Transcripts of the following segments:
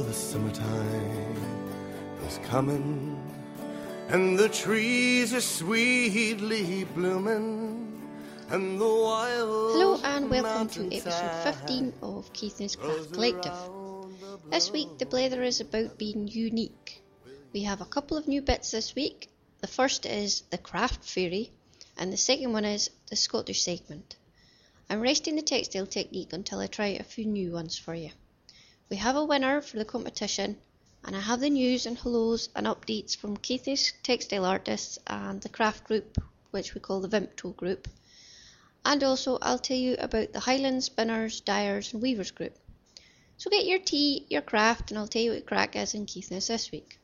the summertime is coming, and the trees are sweetly blooming, and the wild... Hello and welcome to episode 15 of Keithness Craft Collective. This week the blether is about being unique. We have a couple of new bits this week. The first is the Craft Fairy, and the second one is the Scottish segment. I'm resting the textile technique until I try a few new ones for you. We have a winner for the competition, and I have the news and hellos and updates from Keithness Textile Artists and the craft group, which we call the Vimpto group. And also I'll tell you about the Highland Spinners, Dyers and Weavers group. So get your tea, your craft, and I'll tell you what crack is in Keithness this week.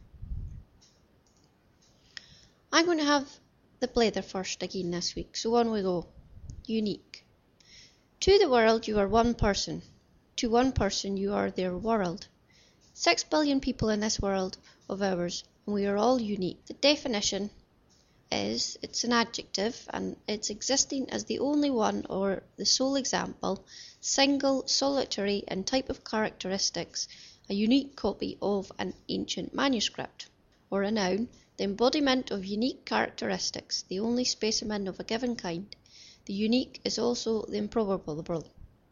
I'm going to have the blether first again this week, so on we go. Unique. To the world you are one person. To one person you are their world. 6 billion people in this world of ours, and we are all unique. The definition is, it's an adjective, and it's existing as the only one or the sole example, single, solitary and type of characteristics, a unique copy of an ancient manuscript. Or a noun, the embodiment of unique characteristics, the only specimen of a given kind. The unique is also the improbable.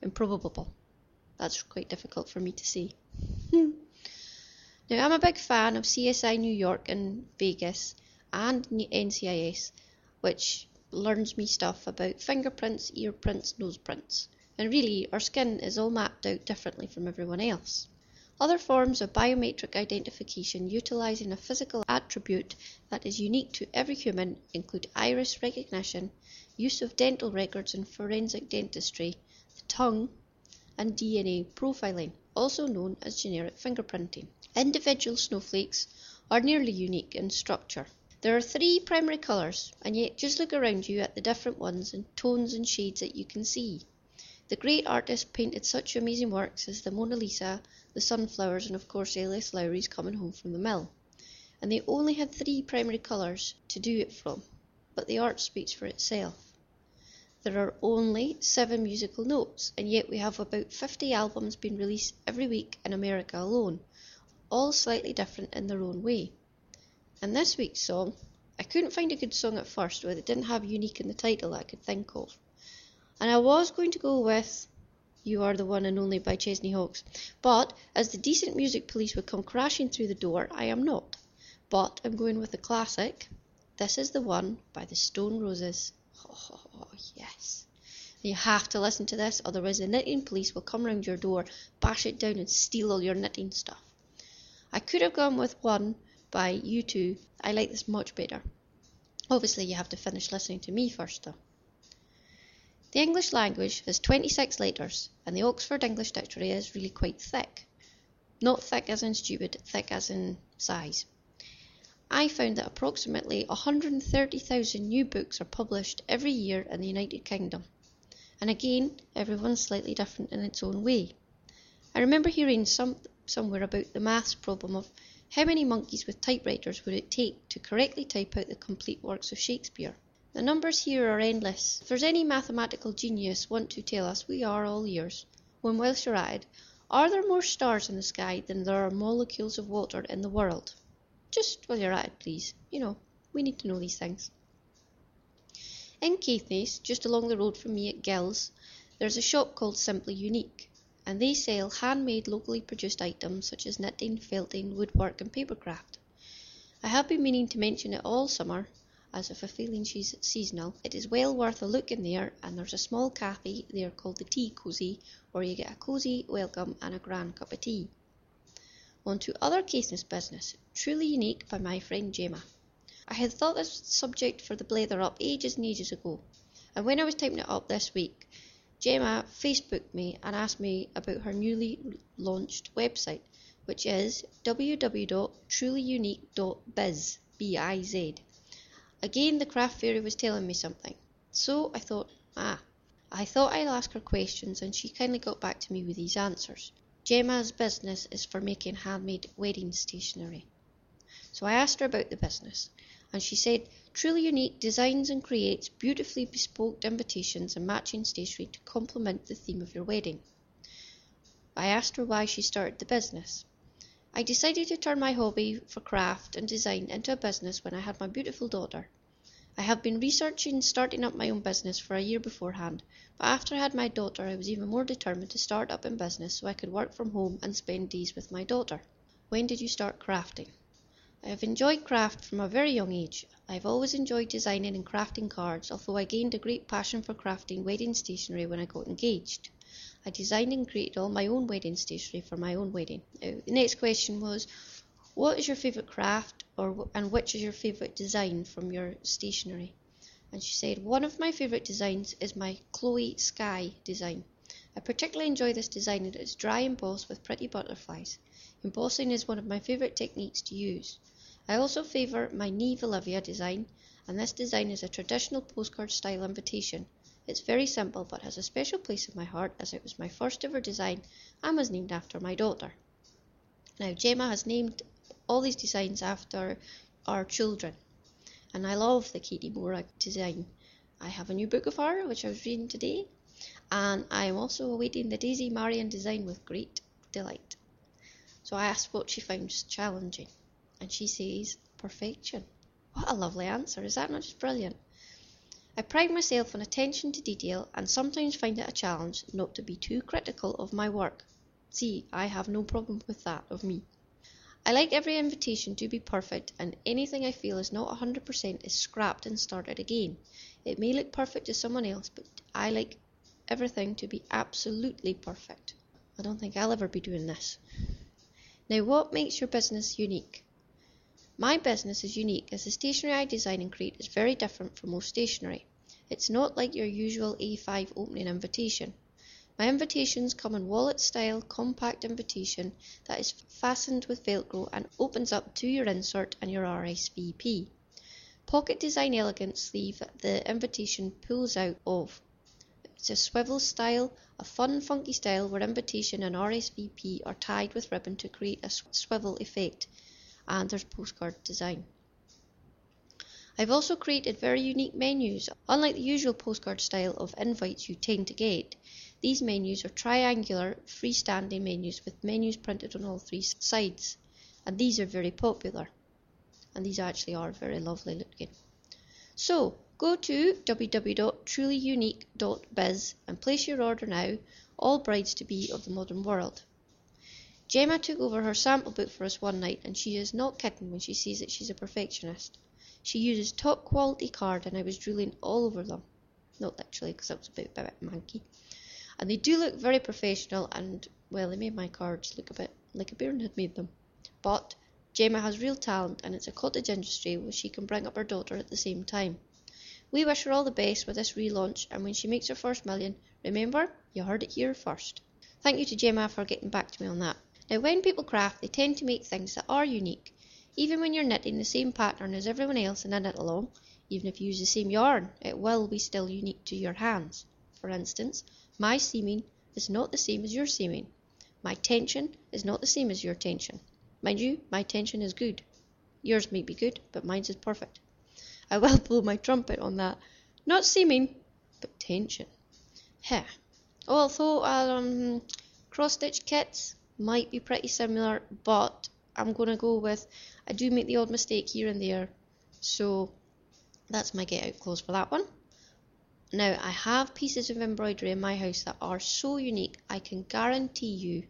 That's quite difficult for me to say. Now, I'm a big fan of CSI New York and Vegas and NCIS, which learns me stuff about fingerprints, ear prints, nose prints. And really, our skin is all mapped out differently from everyone else. Other forms of biometric identification utilising a physical attribute that is unique to every human include iris recognition, use of dental records in forensic dentistry, the tongue, and DNA profiling, also known as generic fingerprinting. Individual snowflakes are nearly unique in structure. There are 3 primary colours, and yet just look around you at the different ones and tones and shades that you can see. The great artists painted such amazing works as the Mona Lisa, the sunflowers, and of course L.S. Lowry's Coming Home from the Mill. And they only had 3 primary colours to do it from, but the art speaks for itself. There are only 7 musical notes, and yet we have about 50 albums being released every week in America alone, all slightly different in their own way. And this week's song, I couldn't find a good song at first where it didn't have unique in the title that I could think of. And I was going to go with You Are the One and Only by Chesney Hawkes, but as the decent music police would come crashing through the door, I am not. But I'm going with the classic, This Is the One by the Stone Roses. Oh, yes. You have to listen to this, otherwise the knitting police will come round your door, bash it down and steal all your knitting stuff. I could have gone with one by U2. I like this much better. Obviously you have to finish listening to me first though. The English language has 26 letters, and the Oxford English Dictionary is really quite thick. Not thick as in stupid, thick as in size. I found that approximately 130,000 new books are published every year in the United Kingdom. And again, everyone's slightly different in its own way. I remember hearing somewhere about the maths problem of how many monkeys with typewriters would it take to correctly type out the complete works of Shakespeare. The numbers here are endless. If there's any mathematical genius want to tell us, we are all ears. When whilst you're at it, are there more stars in the sky than there are molecules of water in the world? Just while you're at it, please. We need to know these things. In Caithness, just along the road from me at Gills, there's a shop called Simply Unique, and they sell handmade, locally produced items such as knitting, felting, woodwork and papercraft. I have been meaning to mention it all summer, as if a feeling she's seasonal. It is well worth a look in there, and there's a small cafe there called the Tea Cosy, where you get a cosy welcome and a grand cup of tea. On to other Caithness business, Truly Unique by my friend Gemma. I had thought this subject for the blether up ages and ages ago, and when I was typing it up this week, Gemma Facebooked me and asked me about her newly launched website, which is www.trulyunique.biz, B-I-Z. Again, the craft fairy was telling me something, so I thought I'd ask her questions, and she kindly got back to me with these answers. Gemma's business is for making handmade wedding stationery. So I asked her about the business, and she said Truly Unique designs and creates beautifully bespoke invitations and matching stationery to complement the theme of your wedding. I asked her why she started the business, I decided to turn my hobby for craft and design into a business when I had my beautiful daughter. I have been researching starting up my own business for a year beforehand, but after I had my daughter I was even more determined to start up in business so I could work from home and spend days with my daughter. When did you start crafting? I have enjoyed craft from a very young age. I have always enjoyed designing and crafting cards, although I gained a great passion for crafting wedding stationery when I got engaged. I designed and created all my own wedding stationery for my own wedding. The next question was, what is your favourite craft and which is your favourite design from your stationery? And she said, one of my favourite designs is my Chloe Sky design. I particularly enjoy this design and it is dry embossed with pretty butterflies. Embossing is one of my favourite techniques to use. I also favour my Neve Olivia design, and this design is a traditional postcard style invitation. It's very simple but has a special place in my heart as it was my first ever design and was named after my daughter. Now Gemma has named all these designs after our children, and I love the Katie Mora design. I have a new book of her which I was reading today, and I am also awaiting the Daisy Marian design with great delight. So I asked what she found challenging, and she says perfection. What a lovely answer, is that not just brilliant? I pride myself on attention to detail and sometimes find it a challenge not to be too critical of my work. See, I have no problem with that of me. I like every invitation to be perfect, and anything I feel is not 100% is scrapped and started again. It may look perfect to someone else, but I like everything to be absolutely perfect. I don't think I'll ever be doing this. Now, what makes your business unique? My business is unique as the stationery I design and create is very different from most stationery. It's not like your usual A5 opening invitation. My invitations come in wallet style compact invitation that is fastened with Velcro and opens up to your insert and your RSVP. Pocket design elegant sleeve that the invitation pulls out of. It's a swivel style, a fun funky style where invitation and RSVP are tied with ribbon to create a swivel effect, and there's postcard design. I've also created very unique menus. Unlike the usual postcard style of invites you tend to get, these menus are triangular, freestanding menus with menus printed on all three sides, and these are very popular, and these actually are very lovely looking. So go to www.trulyunique.biz and place your order now, all brides to be of the modern world. Gemma took over her sample book for us one night, and she is not kidding when she says that she's a perfectionist. She uses top quality card, and I was drooling all over them. Not literally, because that was a bit manky. And they do look very professional, and, well, they made my cards look a bit like a bairn had made them. But Gemma has real talent, and it's a cottage industry where she can bring up her daughter at the same time. We wish her all the best with this relaunch, and when she makes her first million, remember, you heard it here first. Thank you to Gemma for getting back to me on that. Now, when people craft, they tend to make things that are unique. Even when you're knitting the same pattern as everyone else and I knit along, even if you use the same yarn, it will be still unique to your hands. For instance, my seaming is not the same as your seaming. My tension is not the same as your tension. Mind you, my tension is good. Yours may be good, but mine's is perfect. I will blow my trumpet on that. Not seaming, but tension. Heh. Although cross-stitch kits might be pretty similar, but I'm going to go with I do make the odd mistake here and there, so that's my get out clause for that one. Now, I have pieces of embroidery in my house that are so unique I can guarantee you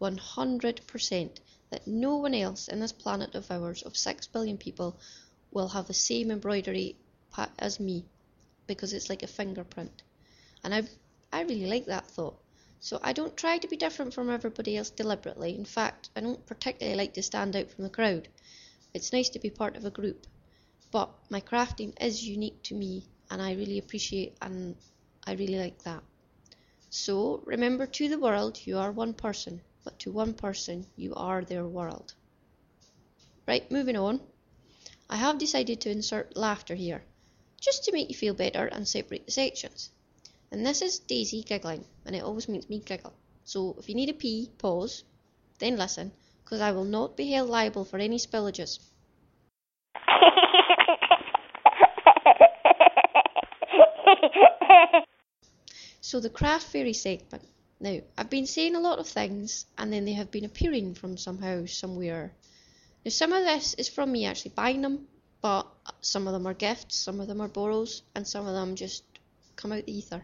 100% that no one else in this planet of ours of 6 billion people will have the same embroidery as me, because it's like a fingerprint, and I really like that thought. So I don't try to be different from everybody else deliberately. In fact, I don't particularly like to stand out from the crowd. It's nice to be part of a group, but my crafting is unique to me, and I really appreciate and I really like that. So remember, to the world you are one person, but to one person you are their world. Right, moving on. I have decided to insert laughter here, just to make you feel better and separate the sections. And this is Daisy giggling, and it always makes me giggle. So if you need a pee, pause, then listen, because I will not be held liable for any spillages. So the craft fairy segment. Now, I've been saying a lot of things, and then they have been appearing from somehow, somewhere. Now, some of this is from me actually buying them, but some of them are gifts, some of them are borrows, and some of them just come out the ether.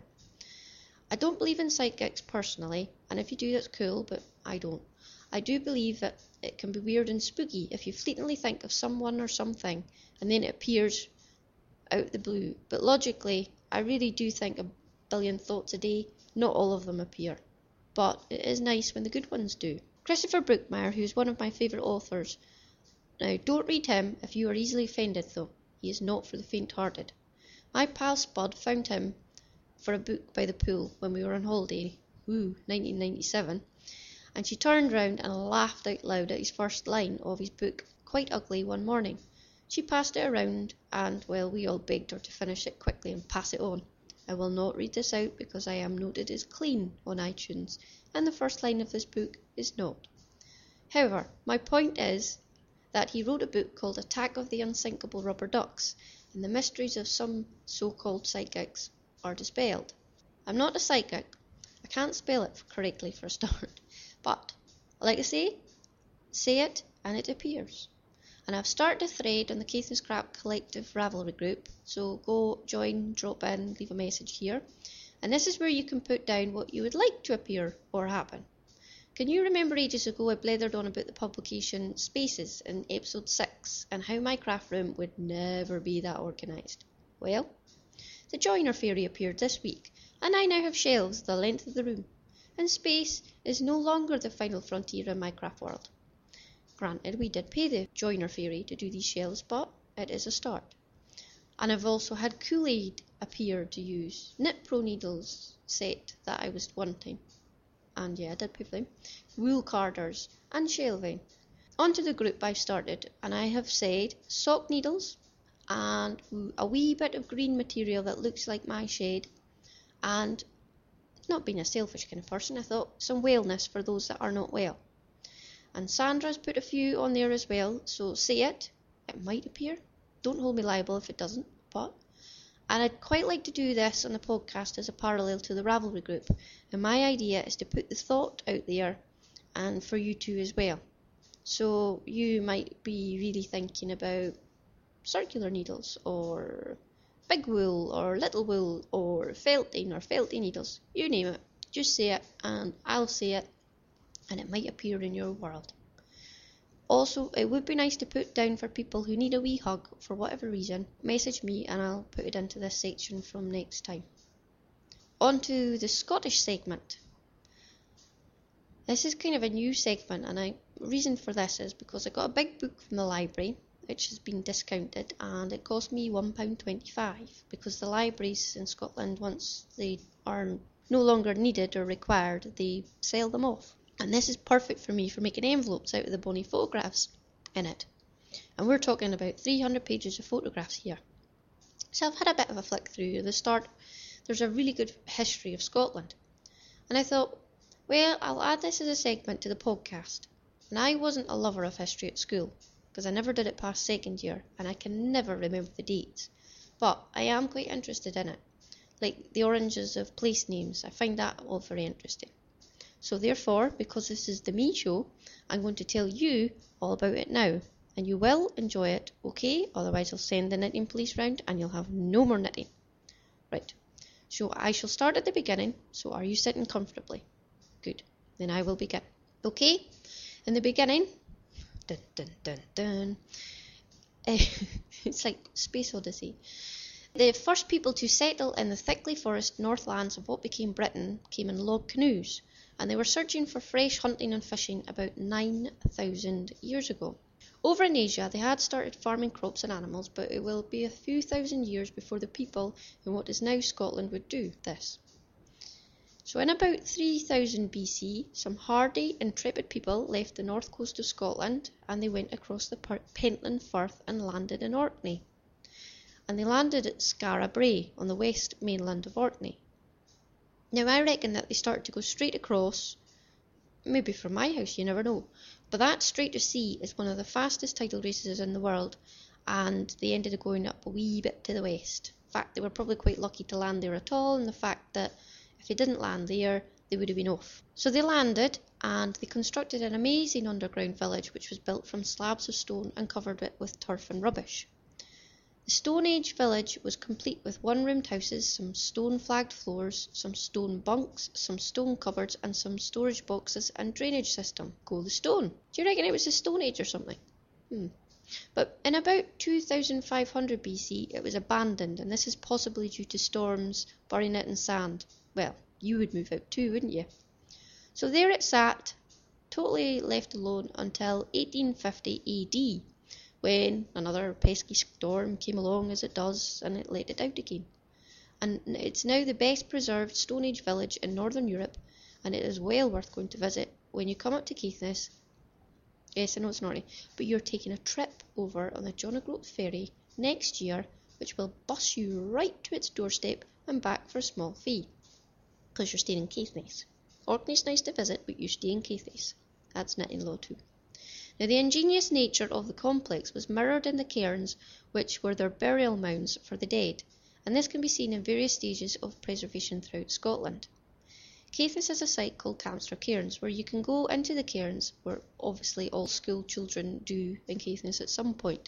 I don't believe in psychics personally, and if you do, that's cool, but I don't. I do believe that it can be weird and spooky if you fleetingly think of someone or something, and then it appears out the blue. But logically, I really do think a billion thoughts a day. Not all of them appear, but it is nice when the good ones do. Christopher Brookmyre, who's one of my favourite authors. Now, don't read him if you are easily offended, though. He is not for the faint-hearted. My pal Spud found him for a book by the pool when we were on holiday, 1997, and she turned round and laughed out loud at his first line of his book, Quite Ugly, one morning. She passed it around, and, well, we all begged her to finish it quickly and pass it on. I will not read this out because I am noted as clean on iTunes, and the first line of this book is not. However, my point is that he wrote a book called Attack of the Unsinkable Rubber Ducks, and the mysteries of some so-called psychics are dispelled. I'm not a psychic. I can't spell it correctly for a start, but I like to say it, and it appears. And I've started a thread on the Keith and Scrap Collective Ravelry group, so go join, drop in, leave a message here. And this is where you can put down what you would like to appear or happen. Can you remember ages ago I blathered on about the publication Spaces in episode 6 and how my craft room would never be that organised? Well, the Joiner Fairy appeared this week, and I now have shelves the length of the room, and space is no longer the final frontier in my craft world. Granted, we did pay the Joiner Fairy to do these shelves, but it is a start. And I've also had Kool-Aid appear to use Knit Pro needles set that I was wanting. And yeah, I did pay for them. Wool carders and shelving. Onto the group I've started, and I have said sock needles and a wee bit of green material that looks like my shade, and not being a selfish kind of person, I thought some wellness for those that are not well. And Sandra's put a few on there as well, so say it might appear. Don't hold me liable if it doesn't, but. And I'd quite like to do this on the podcast as a parallel to the Ravelry group, and my idea is to put the thought out there, and for you too as well. So you might be really thinking about circular needles, or big wool, or little wool, or felting needles, you name it. Just say it, and I'll say it, and it might appear in your world. Also, it would be nice to put down for people who need a wee hug for whatever reason. Message me and I'll put it into this section from next time. On to the Scottish segment. This is kind of a new segment, and the reason for this is because I got a big book from the library, which has been discounted, and it cost me £1.25 because the libraries in Scotland, once they are no longer needed or required, they sell them off. And this is perfect for me for making envelopes out of the bonny photographs in it. And we're talking about 300 pages of photographs here. So I've had a bit of a flick through. At the start, there's a really good history of Scotland. And I thought, well, I'll add this as a segment to the podcast. And I wasn't a lover of history at school, because I never did it past second year, and I can never remember the dates. But I am quite interested in it. Like the origins of place names, I find that all very interesting. So therefore, because this is the me show, I'm going to tell you all about it now. And you will enjoy it, okay? Otherwise I'll send the knitting police round and you'll have no more knitting. Right. So I shall start at the beginning. So are you sitting comfortably? Good. Then I will begin. Okay? In the beginning, dun dun dun dun. It's like Space Odyssey. The first people to settle in the thickly forested northlands of what became Britain came in log canoes, and they were searching for fresh hunting and fishing about 9,000 years ago. Over in Asia, they had started farming crops and animals, but it will be a few thousand years before the people in what is now Scotland would do this. So in about 3000 BC, some hardy, intrepid people left the north coast of Scotland, and they went across the Pentland Firth and landed in Orkney. And they landed at Skara Brae on the west mainland of Orkney. Now I reckon that they started to go straight across, maybe from my house, you never know, but that Strait to Sea is one of the fastest tidal races in the world, and they ended up going up a wee bit to the west. In fact, they were probably quite lucky to land there at all, and the fact that if they didn't land there, they would have been off. So they landed and they constructed an amazing underground village which was built from slabs of stone and covered it with turf and rubbish. The Stone Age village was complete with one-roomed houses, some stone-flagged floors, some stone bunks, some stone cupboards and some storage boxes and drainage system. Go the stone. Do you reckon it was the Stone Age or something? But in about 2500 BC it was abandoned, and this is possibly due to storms burying it in sand. Well, you would move out too, wouldn't you? So there it sat, totally left alone until 1850 AD, when another pesky storm came along, as it does, and it let it out again. And it's now the best preserved Stone Age village in Northern Europe, and it is well worth going to visit when you come up to Caithness. Yes, I know it's naughty, but you're taking a trip over on the John O'Groats ferry next year, which will bus you right to its doorstep and back for a small fee, because you're staying in Caithness. Orkney's nice to visit, but you stay in Caithness. That's net in law too. Now, the ingenious nature of the complex was mirrored in the cairns, which were their burial mounds for the dead, and this can be seen in various stages of preservation throughout Scotland. Caithness has a site called Campster Cairns, where you can go into the cairns, where obviously all school children do in Caithness at some point.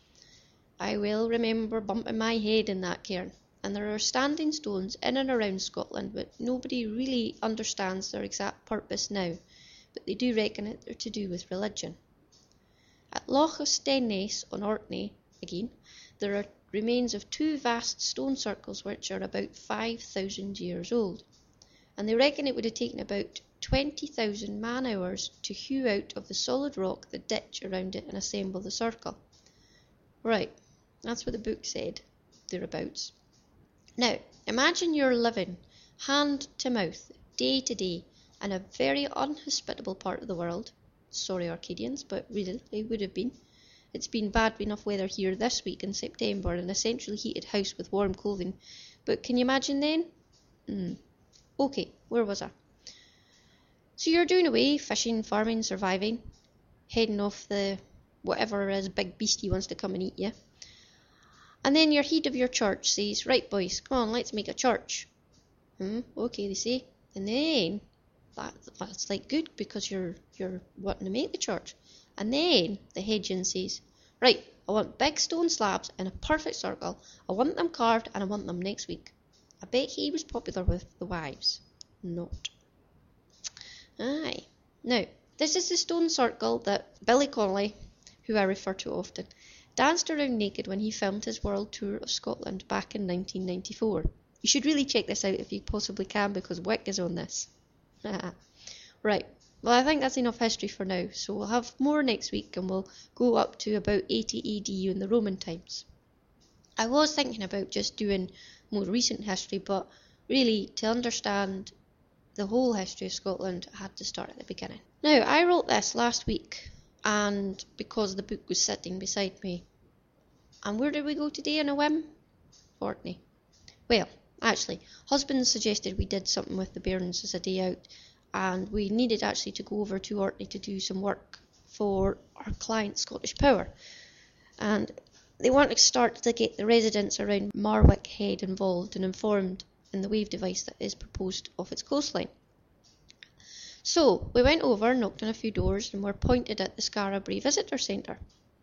I will remember bumping my head in that cairn, and there are standing stones in and around Scotland, but nobody really understands their exact purpose now, but they do reckon it they're to do with religion. At Loch Stenness on Orkney, again, there are remains of two vast stone circles which are about 5,000 years old, and they reckon it would have taken about 20,000 man-hours to hew out of the solid rock the ditch around it and assemble the circle. Right, that's what the book said, thereabouts. Now, imagine you're living hand to mouth, day to day, in a very unhospitable part of the world. Sorry, Arcadians, but really, it would have been. It's been bad enough weather here this week in September, an essentially heated house with warm clothing. But can you imagine then? Okay, where was I? So you're doing away, fishing, farming, surviving, heading off the whatever is big beastie wants to come and eat you. And then your head of your church says, right boys, come on, let's make a church. Okay, they say. And then that's like good, because you're wanting to make the church. And then the headman says, right, I want big stone slabs in a perfect circle. I want them carved and I want them next week. I bet he was popular with the wives. Not. Aye. Now, this is the stone circle that Billy Connolly, who I refer to often, danced around naked when he filmed his world tour of Scotland back in 1994. You should really check this out if you possibly can, because Wick is on this. Right, well, I think that's enough history for now, so we'll have more next week and we'll go up to about 80 AD in the Roman times. I was thinking about just doing more recent history, but really, to understand the whole history of Scotland, I had to start at the beginning. Now, I wrote this last week, and because the book was sitting beside me. And where did we go today on a whim? Orkney. Well, actually, husband suggested we did something with the bairns as a day out, and we needed actually to go over to Orkney to do some work for our client Scottish Power. And they want to start to get the residents around Marwick Head involved and informed in the wave device that is proposed off its coastline. So we went over, knocked on a few doors, and were pointed at the Scarabray Visitor Centre.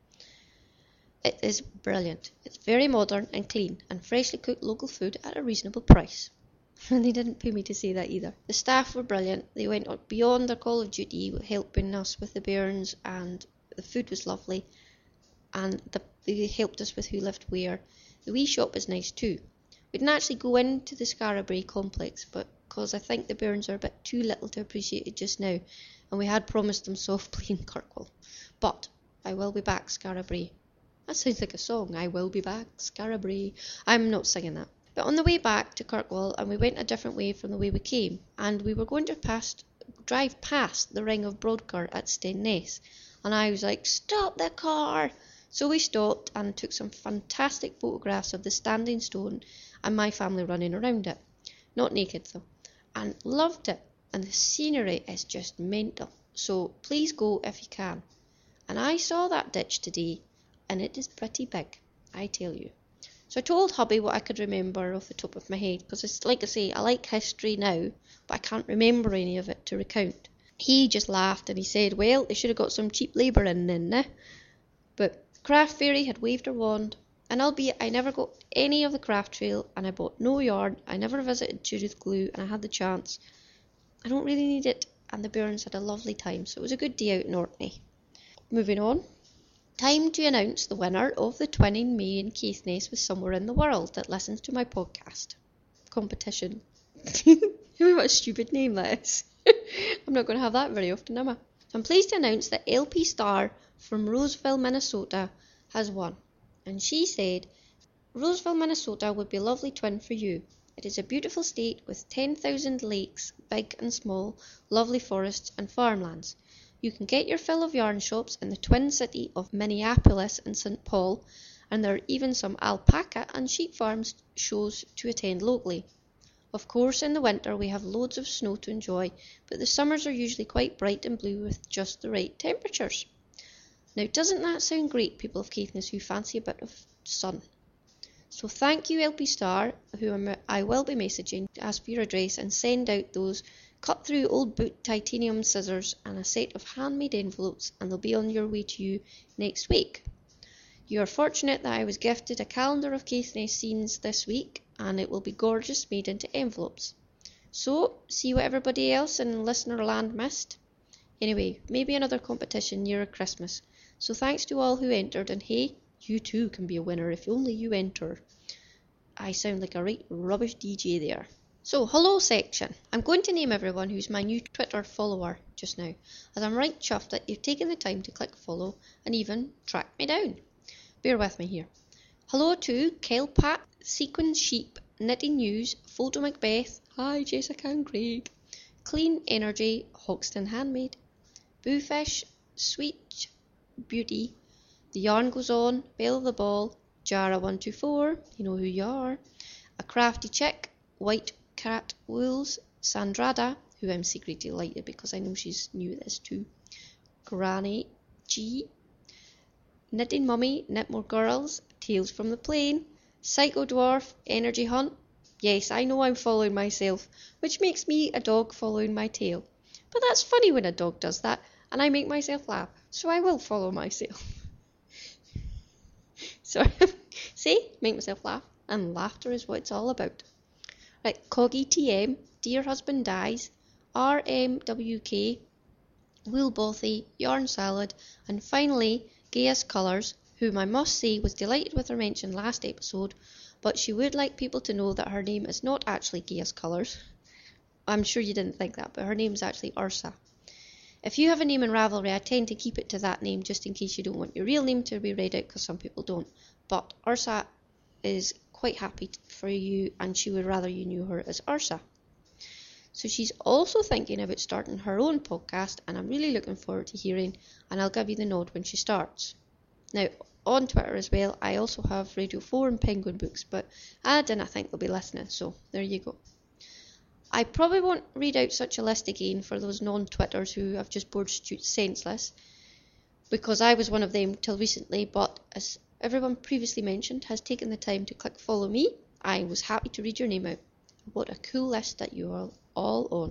It is brilliant. It's very modern and clean, and freshly cooked local food at a reasonable price. And they didn't pay me to say that either. The staff were brilliant. They went beyond their call of duty, helping us with the bairns, and the food was lovely, and they helped us with who lived where. The wee shop is nice too. We didn't actually go into the Scarabray complex, but because I think the bairns are a bit too little to appreciate it just now, and we had promised them softly in Kirkwall. But I will be back, Scarabray. That sounds like a song. I will be back, Scarabray. I'm not singing that. But on the way back to Kirkwall, and we went a different way from the way we came, and we were going to drive past the ring of Broadcar at Stenness, and I was like, stop the car! So we stopped and took some fantastic photographs of the standing stone and my family running around it. Not naked though. And loved it. And the scenery is just mental. So please go if you can. And I saw that ditch today, and it is pretty big, I tell you. So I told hubby what I could remember off the top of my head, because it's like I say, I like history now, but I can't remember any of it to recount. He just laughed and he said, well, they should have got some cheap labour in then, eh? But Craft Fairy had waved her wand, and albeit I never got any of the craft trail, and I bought no yarn, I never visited Judith Glue, and I had the chance. I don't really need it, and the bairns had a lovely time, so it was a good day out in Orkney. Moving on. Time to announce the winner of the Twinning Me in Caithness with Somewhere in the World that listens to my podcast. Competition. What a stupid name that is. I'm not going to have that very often, am I? I'm pleased to announce that LP Star from Roseville, Minnesota has won. And she said, Roseville, Minnesota would be a lovely twin for you. It is a beautiful state with 10,000 lakes, big and small, lovely forests and farmlands. You can get your fill of yarn shops in the twin city of Minneapolis and St. Paul, and there are even some alpaca and sheep farms shows to attend locally. Of course, in the winter we have loads of snow to enjoy, but the summers are usually quite bright and blue with just the right temperatures. Now, doesn't that sound great, people of Caithness who fancy a bit of sun? So thank you, LP Star, who I will be messaging to ask for your address and send out those cut-through old boot titanium scissors and a set of handmade envelopes, and they'll be on your way to you next week. You are fortunate that I was gifted a calendar of Caithness scenes this week, and it will be gorgeous made into envelopes. So, see what everybody else in listener land missed? Anyway, maybe another competition nearer Christmas. So thanks to all who entered, and hey, you too can be a winner if only you enter. I sound like a right rubbish DJ there. So, hello section. I'm going to name everyone who's my new Twitter follower just now, as I'm right chuffed that you've taken the time to click follow and even track me down. Bear with me here. Hello to Kelpat, Sequin Sheep, Knitting News, Photo Macbeth, hi Jessica and Craig, Clean Energy, Hoxton Handmade, Boofish, Sweet Beauty, The Yarn Goes On, Belle of the Ball, Jara124, you know who you are, A Crafty Chick, White Cat Wools, Sandrada, who I'm secretly delighted because I know she's new at this too, Granny G, Knitting Mummy, Knit More Girls, Tales from the Plain, Psycho Dwarf, Energy Hunt. Yes, I know I'm following myself, which makes me a dog following my tail. But that's funny when a dog does that, and I make myself laugh, so I will follow myself. Sorry, see, make myself laugh, and laughter is what it's all about. Right, Coggy TM, Dear Husband Dies, RMWK, Woolbothy, Yarn Salad, and finally Gaius Colours, whom I must say was delighted with her mention last episode, but she would like people to know that her name is not actually Gaius Colours. I'm sure you didn't think that, but her name is actually Ursa. If you have a name in Ravelry, I tend to keep it to that name just in case you don't want your real name to be read out, because some people don't. But Ursa is quite happy for you, and she would rather you knew her as Ursa. So she's also thinking about starting her own podcast, and I'm really looking forward to hearing, and I'll give you the nod when she starts. Now, on Twitter as well, I also have Radio 4 and Penguin Books, but I didn't think they'll be listening, so there you go. I probably won't read out such a list again for those non-Twitters who have just bored senseless, because I was one of them till recently, but as everyone previously mentioned has taken the time to click follow me, I was happy to read your name out. What a cool list that you are all on.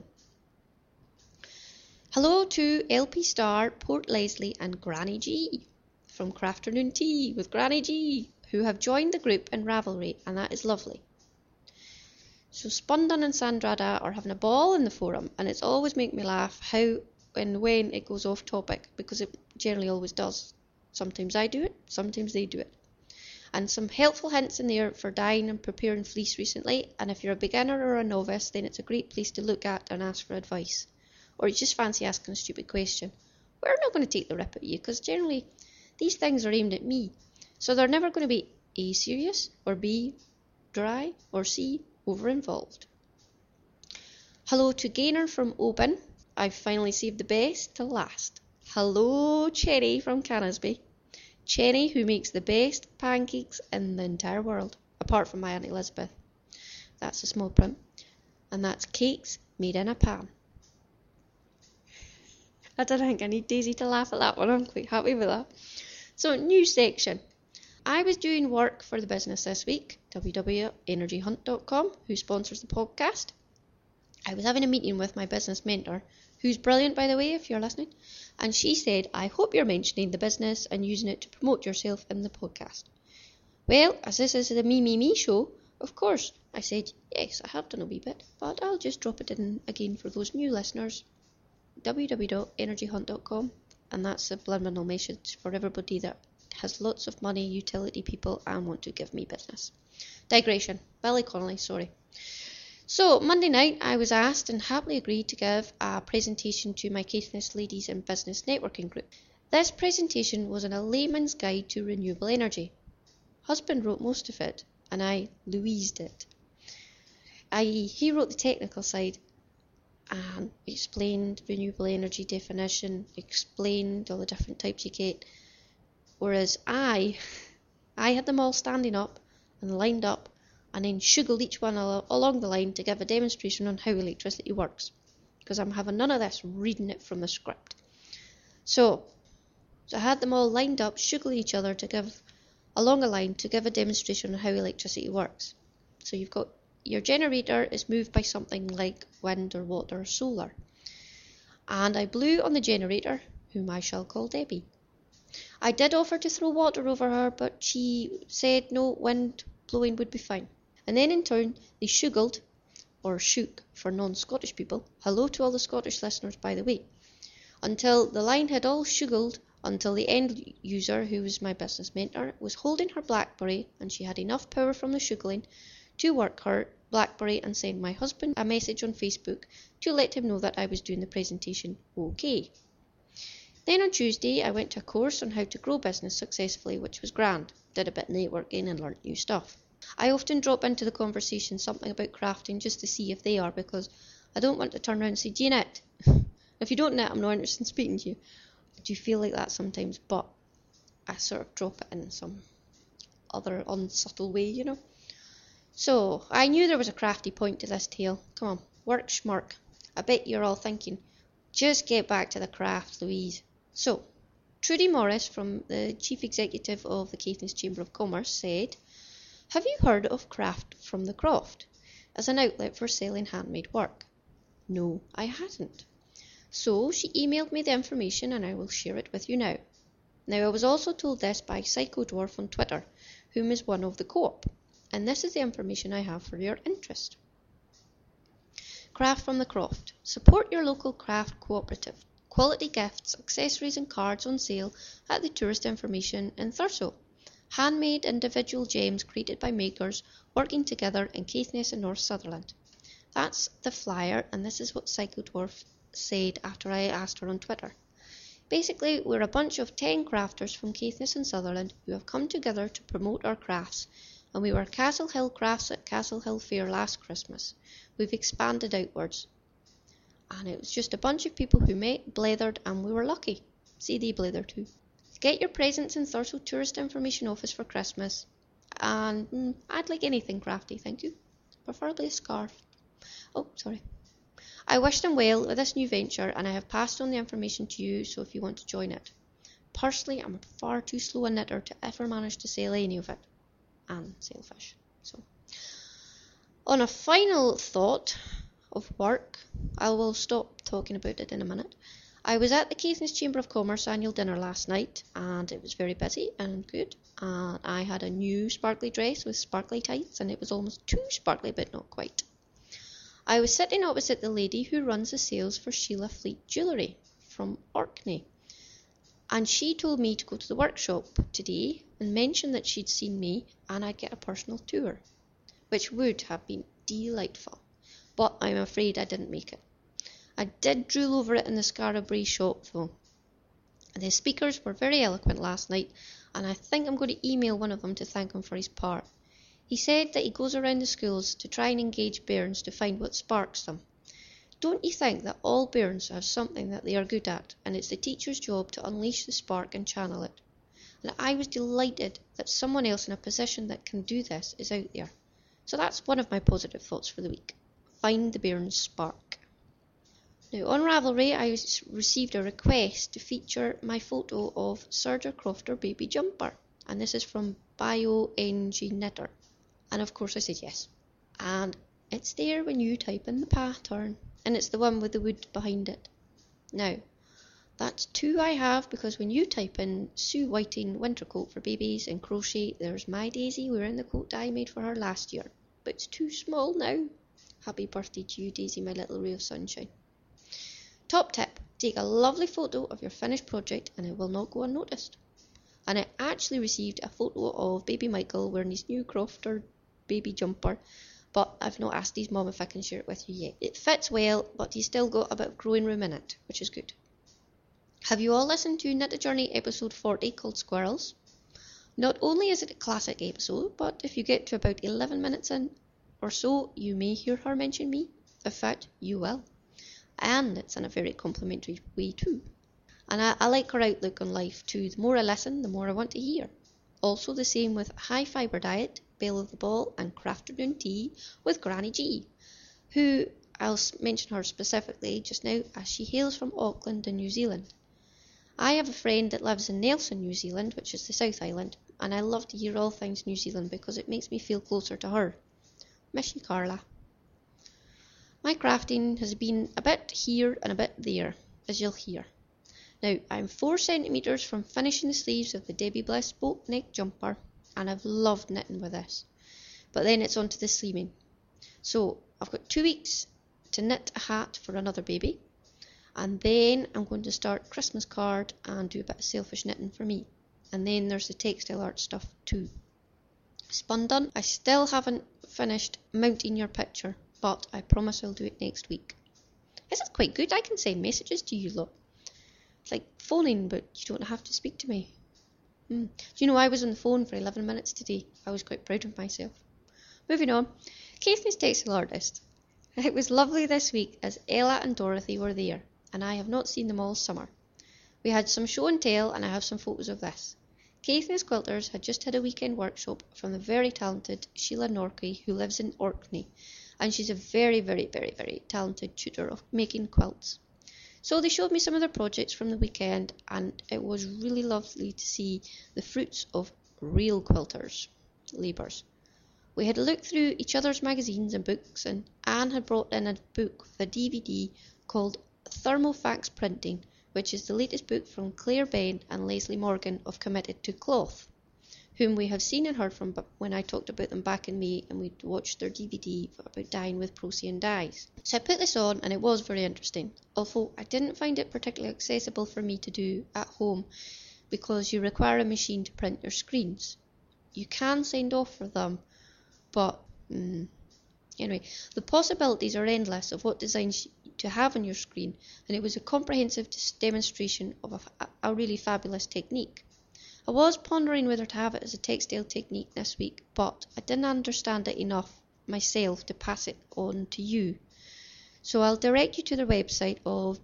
Hello to LP Star, Port Leslie and Granny G from Crafternoon Tea with Granny G, who have joined the group in Ravelry, and that is lovely. So Spundun and Sandrada are having a ball in the forum, and it's always making me laugh how and when it goes off topic, because it generally always does. Sometimes I do it, sometimes they do it. And some helpful hints in there for dyeing and preparing fleece recently, and if you're a beginner or a novice, then it's a great place to look at and ask for advice. Or you just fancy asking a stupid question. We're not going to take the rip at you, because generally these things are aimed at me. So they're never going to be A, serious, or B, dry, or C, over-involved. Hello to Gaynor from Oban. I've finally saved the best to last. Hello Cherry from Canisby. Cherry, who makes the best pancakes in the entire world, apart from my Aunt Elizabeth. That's a small print. And that's cakes made in a pan. I don't think I need Daisy to laugh at that one. I'm quite happy with that. So, new section. I was doing work for the business this week, www.energyhunt.com, who sponsors the podcast. I was having a meeting with my business mentor, who's brilliant, by the way, if you're listening, and she said, I hope you're mentioning the business and using it to promote yourself in the podcast. Well, as this is the Me show, of course, I said, yes, I have done a wee bit, but I'll just drop it in again for those new listeners, www.energyhunt.com, and that's a subliminal message for everybody that has lots of money, utility people, and want to give me business. Digression. Billy Connolly, sorry. So, Monday night, I was asked and happily agreed to give a presentation to my Caithness Ladies in Business Networking Group. This presentation was on a layman's guide to renewable energy. Husband wrote most of it, and I Louised it. He wrote the technical side and explained renewable energy definition, explained all the different types you get, whereas I had them all standing up and lined up and then shugled each one along the line to give a demonstration on how electricity works, because I'm having none of this reading it from the script. So I had them all lined up, shuggling each other to give along a line to give a demonstration on how electricity works. So you've got your generator is moved by something like wind or water or solar. And I blew on the generator, whom I shall call Debbie. I did offer to throw water over her, but she said no, wind blowing would be fine. And then in turn, they shugled, or shook for non-Scottish people, hello to all the Scottish listeners by the way, until the line had all shugled, until the end user, who was my business mentor, was holding her BlackBerry and she had enough power from the shuggling to work her BlackBerry and send my husband a message on Facebook to let him know that I was doing the presentation okay. Then on Tuesday I went to a course on how to grow business successfully, which was grand. Did a bit of networking and learnt new stuff. I often drop into the conversation something about crafting just to see if they are, because I don't want to turn around and say, do you knit? If you don't knit, I'm not interested in speaking to you. I do feel like that sometimes, but I sort of drop it in some other unsubtle way, you know. So, I knew there was a crafty point to this tale. Come on, work schmuck. I bet you're all thinking, just get back to the craft, Louise. So, Trudy Morris, from the Chief Executive of the Caithness Chamber of Commerce, said, have you heard of Craft from the Croft as an outlet for selling handmade work? No, I hadn't. So she emailed me the information and I will share it with you now. Now, I was also told this by Psycho Dwarf on Twitter, whom is one of the co-op, and this is the information I have for your interest. Craft from the Croft. Support your local craft cooperative. Quality gifts, accessories and cards on sale at the Tourist Information in Thurso. Handmade individual gems created by makers working together in Caithness and North Sutherland. That's the flyer, and this is what Psycho Dwarf said after I asked her on Twitter. Basically, we're a bunch of 10 crafters from Caithness and Sutherland who have come together to promote our crafts, and we were Castle Hill Crafts at Castle Hill Fair last Christmas. We've expanded outwards, and it was just a bunch of people who met, blethered, and we were lucky. See, they blethered too. Get your presents in Thurso Tourist Information Office for Christmas, and I'd like anything crafty, thank you. Preferably a scarf. Oh, sorry. I wish them well with this new venture, and I have passed on the information to you, so if you want to join it. Personally, I'm far too slow a knitter to ever manage to sell any of it, and sell fish. So, on a final thought of work, I will stop talking about it in a minute. I was at the Caithness Chamber of Commerce annual dinner last night, and it was very busy and good. And I had a new sparkly dress with sparkly tights, and it was almost too sparkly, but not quite. I was sitting opposite the lady who runs the sales for Sheila Fleet Jewellery from Orkney, and she told me to go to the workshop today and mention that she'd seen me and I'd get a personal tour, which would have been delightful, but I'm afraid I didn't make it. I did drool over it in the Scarabray shop though. The speakers were very eloquent last night, and I think I'm going to email one of them to thank him for his part. He said that he goes around the schools to try and engage bairns to find what sparks them. Don't you think that all bairns have something that they are good at, and it's the teacher's job to unleash the spark and channel it? And I was delighted that someone else in a position that can do this is out there. So that's one of my positive thoughts for the week. Find the bairn's spark. Now, on Ravelry, I received a request to feature my photo of Serger Crofter Baby Jumper, and this is from BioNG Knitter. And of course I said yes. And it's there when you type in the pattern, and it's the one with the wood behind it. Now, that's two I have, because when you type in Sue Whiting winter coat for babies and crochet, there's my Daisy wearing the coat I made for her last year. But it's too small now. Happy birthday to you, Daisy, my little ray of sunshine. Top tip, take a lovely photo of your finished project and it will not go unnoticed. And I actually received a photo of baby Michael wearing his new Crofter baby jumper, but I've not asked his mum if I can share it with you yet. It fits well, but he's still got a bit of growing room in it, which is good. Have you all listened to Knit a Journey episode 40 called Squirrels? Not only is it a classic episode, but if you get to about 11 minutes in or so, you may hear her mention me. In fact, you will. And it's in a very complimentary way too. And I like her outlook on life too. The more I listen, the more I want to hear. Also the same with High Fibre Diet, Belle of the Ball and Crafternoon Tea with Granny G, who I'll mention her specifically just now as she hails from Auckland in New Zealand. I have a friend that lives in Nelson, New Zealand, which is the South Island, and I love to hear all things New Zealand because it makes me feel closer to her. Miss you, Carla. My crafting has been a bit here and a bit there, as you'll hear. Now, I'm 4 centimetres from finishing the sleeves of the Debbie Bliss boat neck jumper, and I've loved knitting with this. But then it's on to the sleeving. So, I've got 2 weeks to knit a hat for another baby, and then I'm going to start Christmas card and do a bit of selfish knitting for me. And then there's the textile art stuff too. Spun done. I still haven't finished mounting your picture, but I promise I'll do it next week. This is quite good. I can send messages to you lot. It's like phoning, but you don't have to speak to me. Do you know I was on the phone for 11 minutes today? I was quite proud of myself. Moving on. Caithness Textile Artist. It was lovely this week as Ella and Dorothy were there, and I have not seen them all summer. We had some show and tell, and I have some photos of this. Caithness Quilters had just had a weekend workshop from the very talented Sheila Norquay, who lives in Orkney, and she's a very, very, very, very talented tutor of making quilts. So they showed me some of their projects from the weekend, and it was really lovely to see the fruits of real quilters' labours. We had looked through each other's magazines and books, and Anne had brought in a book with a DVD called Thermofax Printing, which is the latest book from Claire Benn and Leslie Morgan of Committed to Cloth, whom we have seen and heard from when I talked about them back in May and we'd watched their DVD about dyeing with Procyon dyes. So I put this on and it was very interesting, although I didn't find it particularly accessible for me to do at home because you require a machine to print your screens. You can send off for them, but anyway, the possibilities are endless of what designs to have on your screen, and it was a comprehensive demonstration of a really fabulous technique. I was pondering whether to have it as a textile technique this week, but I didn't understand it enough myself to pass it on to you. So I'll direct you to their website of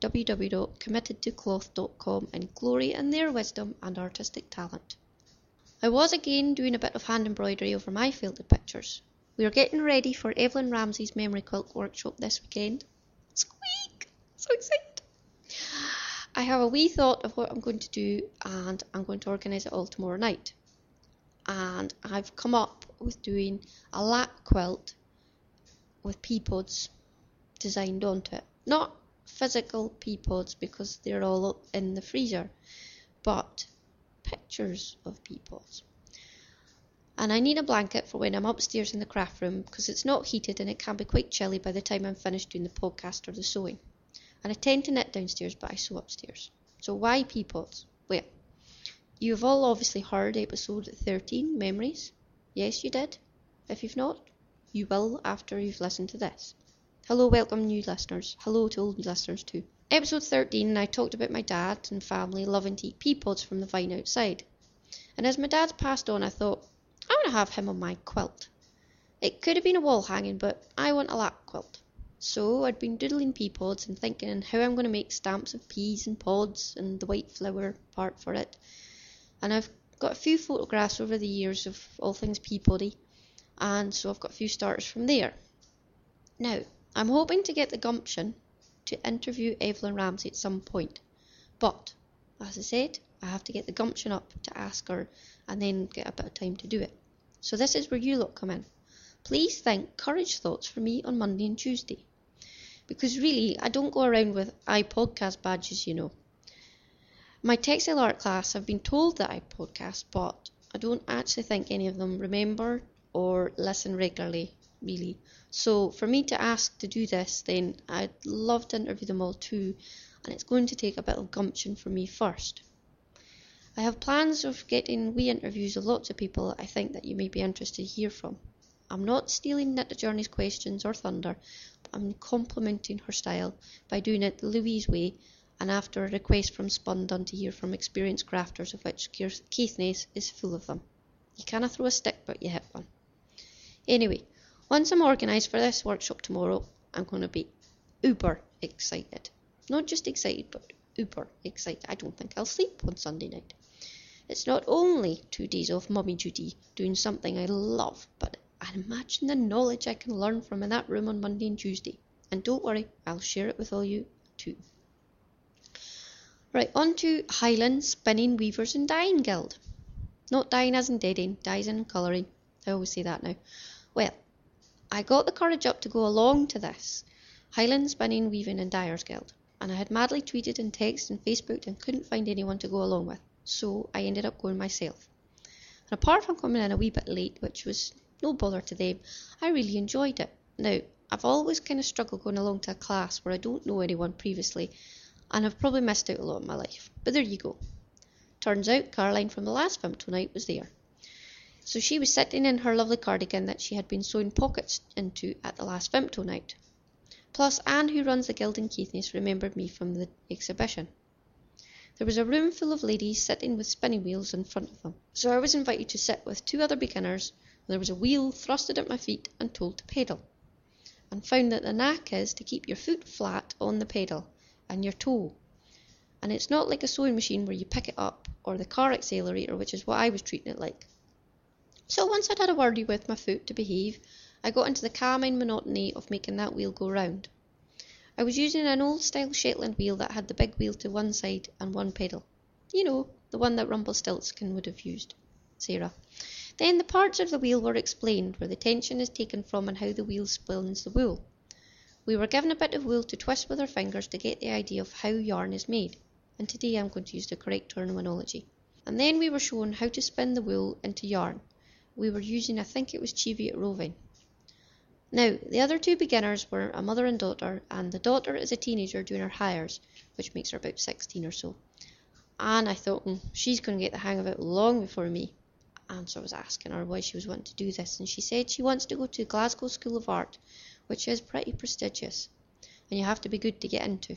www.committedtocloth.com and glory in their wisdom and artistic talent. I was again doing a bit of hand embroidery over my felted pictures. We are getting ready for Evelyn Ramsey's memory quilt workshop this weekend. Squeak! So excited! I have a wee thought of what I'm going to do, and I'm going to organise it all tomorrow night. And I've come up with doing a lap quilt with pea pods designed onto it. Not physical pea pods because they're all up in the freezer, but pictures of pea pods. And I need a blanket for when I'm upstairs in the craft room because it's not heated and it can be quite chilly by the time I'm finished doing the podcast or the sewing. And I tend to knit downstairs, but I sew upstairs. So why pea pods? Well, you've all obviously heard episode 13, Memories. Yes, you did. If you've not, you will after you've listened to this. Hello, welcome new listeners. Hello to old listeners too. Episode 13, I talked about my dad and family loving to eat pea pods from the vine outside. And as my dad's passed on, I thought, I want to have him on my quilt. It could have been a wall hanging, but I want a lap quilt. So I'd been doodling pea pods and thinking how I'm going to make stamps of peas and pods and the white flower part for it. And I've got a few photographs over the years of all things pea poddy, and so I've got a few starters from there. Now, I'm hoping to get the gumption to interview Evelyn Ramsey at some point, but, as I said, I have to get the gumption up to ask her and then get a bit of time to do it. So this is where you lot come in. Please think courage thoughts for me on Monday and Tuesday. Because really, I don't go around with iPodcast badges, you know. My textile art class have been told that I podcast, but I don't actually think any of them remember or listen regularly, really. So for me to ask to do this, then I'd love to interview them all too, and it's going to take a bit of gumption for me first. I have plans of getting wee interviews of lots of people I think that you may be interested to hear from. I'm not stealing Knit the Journey's questions or thunder, but I'm complimenting her style by doing it the Louise way, and after a request from Spun Done to hear from experienced grafters, of which Caithness is full of them. You canna throw a stick but you hit one. Anyway, once I'm organised for this workshop tomorrow, I'm going to be uber excited. Not just excited, but uber excited. I don't think I'll sleep on Sunday night. It's not only 2 days off mummy duty doing something I love, but imagine the knowledge I can learn from in that room on Monday and Tuesday. And don't worry, I'll share it with all you too. Right, on to Highland Spinning Weavers and Dyeing Guild. Not dyeing as in deading, dyes in colouring. I always say that now. Well, I got the courage up to go along to this Highland Spinning, Weaving and Dyers Guild, and I had madly tweeted and texted and Facebooked and couldn't find anyone to go along with, so I ended up going myself. And apart from coming in a wee bit late, which was no bother to them, I really enjoyed it. Now, I've always kind of struggled going along to a class where I don't know anyone previously, and I've probably missed out a lot in my life. But there you go. Turns out Caroline from the last Vimto night was there. So she was sitting in her lovely cardigan that she had been sewing pockets into at the last Vimto night. Plus Anne, who runs the guild in Caithness, remembered me from the exhibition. There was a room full of ladies sitting with spinning wheels in front of them. So I was invited to sit with 2 other beginners. There was a wheel thrusted at my feet and told to pedal. And found that the knack is to keep your foot flat on the pedal and your toe. And it's not like a sewing machine where you pick it up, or the car accelerator, which is what I was treating it like. So once I'd had a wordy with my foot to behave, I got into the calming monotony of making that wheel go round. I was using an old-style Shetland wheel that had the big wheel to one side and one pedal. You know, the one that Rumpelstiltskin would have used, Sarah. Then the parts of the wheel were explained, where the tension is taken from and how the wheel spins the wool. We were given a bit of wool to twist with our fingers to get the idea of how yarn is made, and today I'm going to use the correct terminology. And then we were shown how to spin the wool into yarn. We were using, I think it was Cheviot roving. Now, the other 2 beginners were a mother and daughter, and the daughter is a teenager doing her hires, which makes her about 16 or so. And I thought, she's going to get the hang of it long before me. And so I was asking her why she was wanting to do this, and she said she wants to go to Glasgow School of Art, which is pretty prestigious, and you have to be good to get into.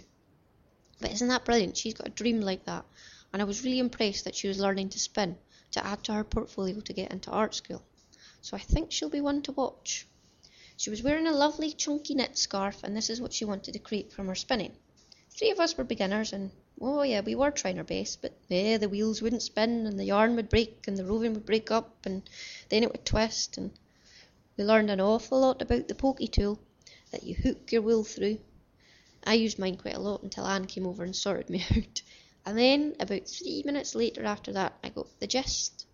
But isn't that brilliant? She's got a dream like that, and I was really impressed that she was learning to spin, to add to her portfolio to get into art school. So I think she'll be one to watch. She was wearing a lovely chunky knit scarf, and this is what she wanted to create from her spinning. 3 of us were beginners, and oh yeah, we were trying our best, but the wheels wouldn't spin, and the yarn would break, and the roving would break up, and then it would twist, and we learned an awful lot about the pokey tool that you hook your wool through. I used mine quite a lot until Anne came over and sorted me out. And then, about 3 minutes later after that, I got the gist.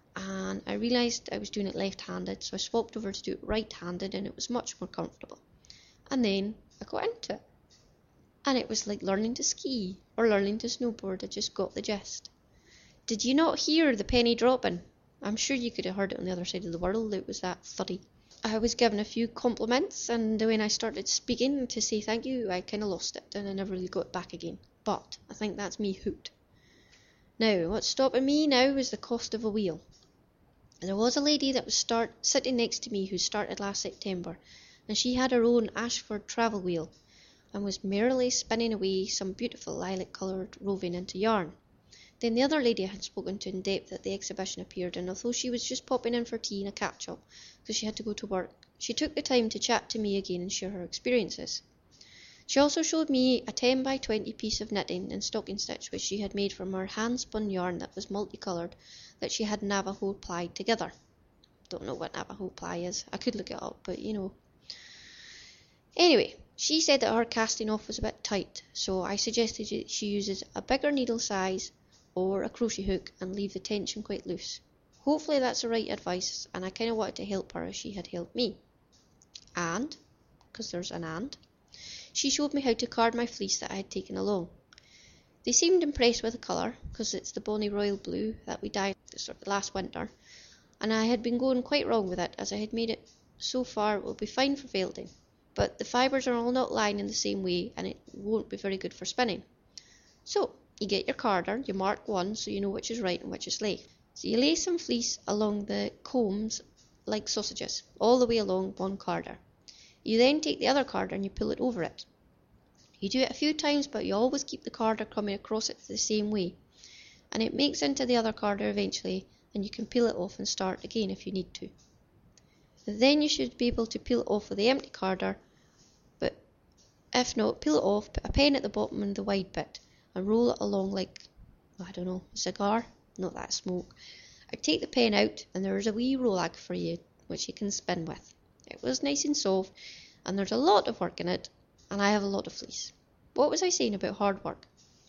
And I realised I was doing it left-handed, so I swapped over to do it right-handed, and it was much more comfortable. And then I got into it. And it was like learning to ski or learning to snowboard. I just got the gist. Did you not hear the penny dropping? I'm sure you could have heard it on the other side of the world. It was that thuddy. I was given a few compliments, and when I started speaking to say thank you, I kind of lost it, and I never really got it back again. But I think that's me hooked. Now, what's stopping me now is the cost of a wheel. There was a lady that was sitting next to me who started last September, and she had her own Ashford travel wheel, and was merrily spinning away some beautiful lilac-coloured roving into yarn. Then the other lady I had spoken to in depth at the exhibition appeared, and although she was just popping in for tea and a catch-up, because she had to go to work, she took the time to chat to me again and share her experiences. She also showed me a 10 by 20 piece of knitting and stocking stitch which she had made from her hand-spun yarn that was multicoloured, that she had Navajo plied together. Don't know what Navajo ply is. I could look it up, but you know. Anyway, she said that her casting off was a bit tight, so I suggested she uses a bigger needle size or a crochet hook and leave the tension quite loose. Hopefully that's the right advice, and I kind of wanted to help her as she had helped me. And, because there's an and, she showed me how to card my fleece that I had taken along. They seemed impressed with the colour, because it's the Bonnie Royal blue that we dyed last winter, and I had been going quite wrong with it, as I had made it so far it will be fine for felting, but the fibres are all not lying in the same way, and it won't be very good for spinning. So, you get your carder, you mark one so you know which is right and which is left. So you lay some fleece along the combs like sausages, all the way along one carder. You then take the other carder and you pull it over it. You do it a few times, but you always keep the carder coming across it the same way, and it makes into the other carder eventually, and you can peel it off and start again if you need to. Then you should be able to peel it off with the empty carder, but if not, peel it off, put a pen at the bottom in the wide bit, and roll it along like, I don't know, a cigar, not that smoke. I take the pen out, and there is a wee rolag for you, which you can spin with. It was nice and soft, and there's a lot of work in it, and I have a lot of fleece. What was I saying about hard work?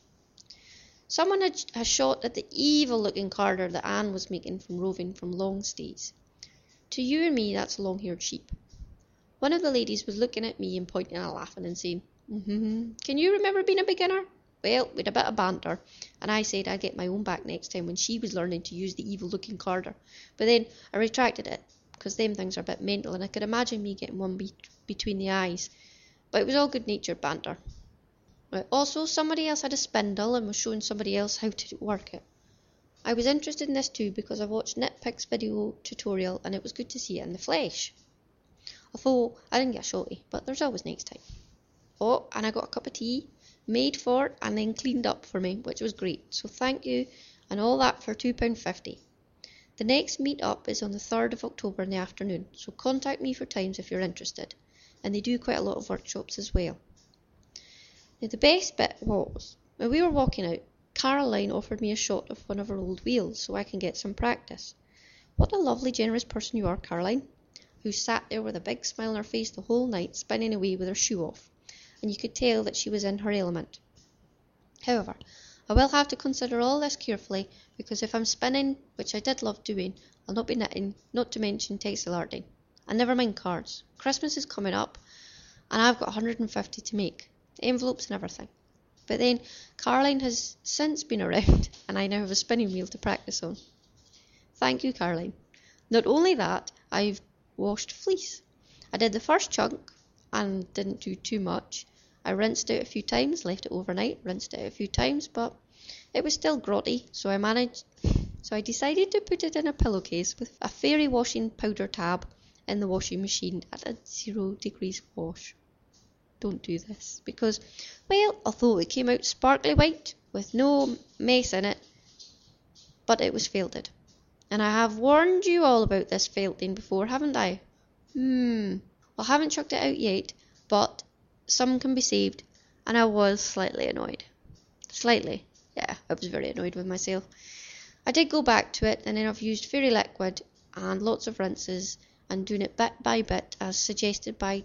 Someone has shot at the evil-looking carder that Anne was making from roving from long stays. To you and me, that's a long-haired sheep. One of the ladies was looking at me and pointing and laughing and saying, Can you remember being a beginner? Well, we'd a bit of banter, and I said I'd get my own back next time when she was learning to use the evil-looking carder. But then I retracted it, because them things are a bit mental, and I could imagine me getting one between the eyes. But it was all good-natured banter. Also, somebody else had a spindle and was showing somebody else how to work it. I was interested in this too because I watched Nitpick's video tutorial, and it was good to see it in the flesh. Although I didn't get a shotty, but there's always next time. Oh, and I got a cup of tea, made for and then cleaned up for me, which was great. So thank you, and all that for £2.50. The next meet up is on the 3rd of October in the afternoon, so contact me for times if you're interested. And they do quite a lot of workshops as well. Now, the best bit was, when we were walking out, Caroline offered me a shot of one of her old wheels so I can get some practice. What a lovely, generous person you are, Caroline, who sat there with a big smile on her face the whole night, spinning away with her shoe off, and you could tell that she was in her element. However, I will have to consider all this carefully, because if I'm spinning, which I did love doing, I'll not be knitting, not to mention textile arting. And never mind cards. Christmas is coming up, and I've got 150 to make, envelopes and everything. But then Caroline has since been around, and I now have a spinning wheel to practice on. Thank you, Caroline. Not only that, I've washed fleece. I did the first chunk and didn't do too much. I rinsed it a few times, left it overnight, rinsed it a few times, but it was still grotty, so I decided to put it in a pillowcase with a fairy washing powder tab in the washing machine at a 0 degrees wash. Don't do this, because, well, although it came out sparkly white with no mess in it, but it was felted. And I have warned you all about this felting before, haven't I? Well, I haven't chucked it out yet, but some can be saved, and I was slightly annoyed. Slightly. Yeah, I was very annoyed with myself. I did go back to it, and then I've used fairy liquid and lots of rinses, and doing it bit by bit as suggested by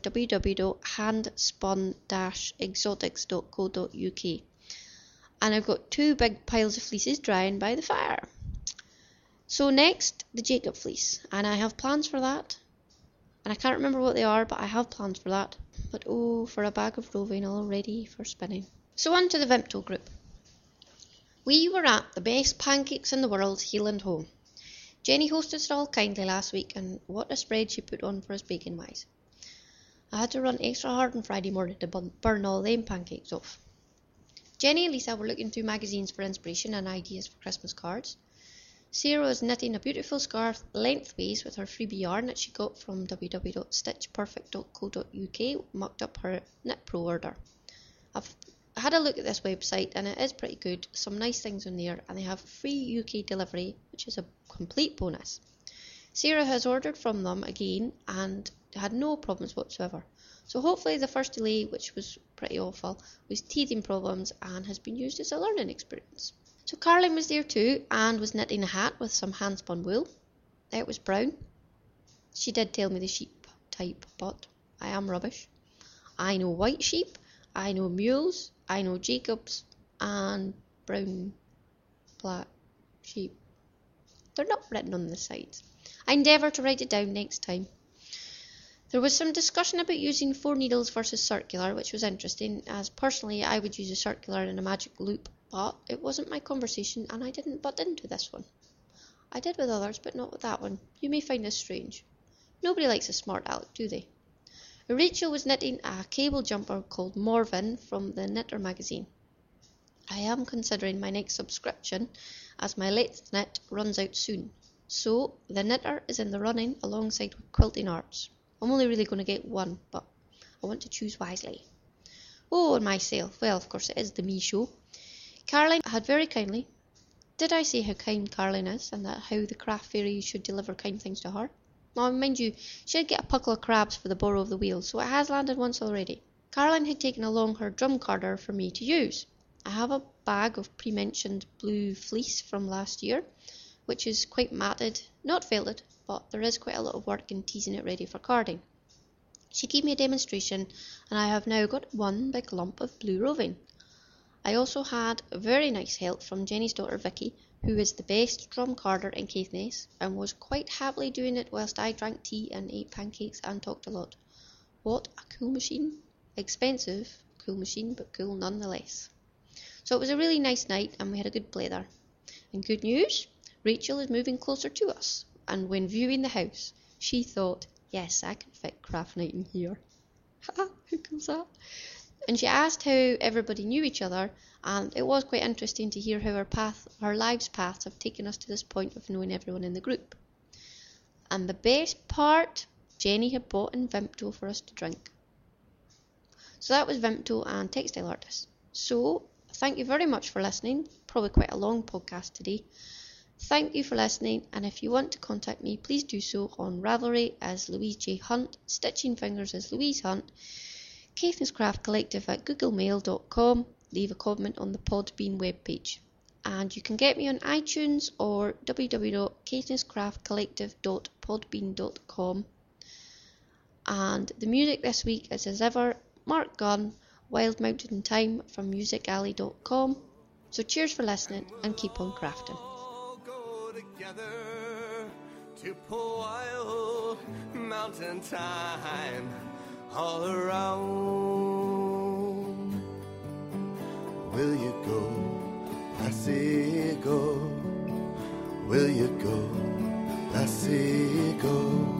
www.handspun-exotics.co.uk. And I've got 2 big piles of fleeces drying by the fire. So next, the Jacob fleece, and I have plans for that. And I can't remember what they are, but I have plans for that. But oh, for a bag of roving all ready for spinning. So on to the Vimto group. We were at the best pancakes in the world, Healand Home. Jenny hosted us all kindly last week, and what a spread she put on for us baking-wise. I had to run extra hard on Friday morning to burn all them pancakes off. Jenny and Lisa were looking through magazines for inspiration and ideas for Christmas cards. Sarah was knitting a beautiful scarf lengthways with her freebie yarn that she got from www.stitchperfect.co.uk, mucked up her Knit Pro order. I've had a look at this website, and it is pretty good. Some nice things on there, and they have free UK delivery, which is a complete bonus. Sarah has ordered from them again and had no problems whatsoever. So hopefully the first delay, which was pretty awful, was teething problems and has been used as a learning experience. So Caroline was there too, and was knitting a hat with some hand-spun wool. It was brown. She did tell me the sheep type, but I am rubbish. I know white sheep, I know mules, I know Jacobs, and brown flat shape. They're not written on the sides. I endeavour to write it down next time. There was some discussion about using 4 needles versus circular, which was interesting, as personally I would use a circular in a magic loop, but it wasn't my conversation and I didn't butt into this one. I did with others, but not with that one. You may find this strange. Nobody likes a smart aleck, do they? Rachel was knitting a cable jumper called Morven from the Knitter magazine. I am considering my next subscription, as my latest knit runs out soon. So, the Knitter is in the running alongside with Quilting Arts. I'm only really going to get one, but I want to choose wisely. Oh, and myself. Well, of course it is the me show. Caroline had very kindly... Did I say how kind Caroline is, and that how the craft fairy should deliver kind things to her? Now, mind you, she did get a puckle of crabs for the borrow of the wheel, so it has landed once already. Caroline had taken along her drum carder for me to use. I have a bag of pre-mentioned blue fleece from last year, which is quite matted, not felted, but there is quite a lot of work in teasing it ready for carding. She gave me a demonstration, and I have now got one big lump of blue roving. I also had very nice help from Jenny's daughter Vicky, who is the best drum carder in Caithness, and was quite happily doing it whilst I drank tea and ate pancakes and talked a lot. What a cool machine. Expensive, cool machine, but cool nonetheless. So it was a really nice night, and we had a good blether. And good news, Rachel is moving closer to us, and when viewing the house, she thought, yes, I can fit craft night in here. Ha, who comes that? And she asked how everybody knew each other, and it was quite interesting to hear how our lives' paths have taken us to this point of knowing everyone in the group. And the best part, Jenny had bought in Vimto for us to drink. So that was Vimto and Textile Artists. So, thank you very much for listening. Probably quite a long podcast today. Thank you for listening, and if you want to contact me, please do so on Ravelry as Louise J. Hunt, Stitching Fingers as Louise Hunt, Caithness Craft Collective at googlemail.com, leave a comment on the Podbean webpage. And you can get me on iTunes or www.caithnesscraftcollective.podbean.com. And the music this week is, as ever, Mark Gunn, Wild Mountain Time from musicalley.com. So cheers for listening and keep on crafting. Go together to pull Wild Mountain Time all around. Will you go, lassie, go? Will you go, lassie, go?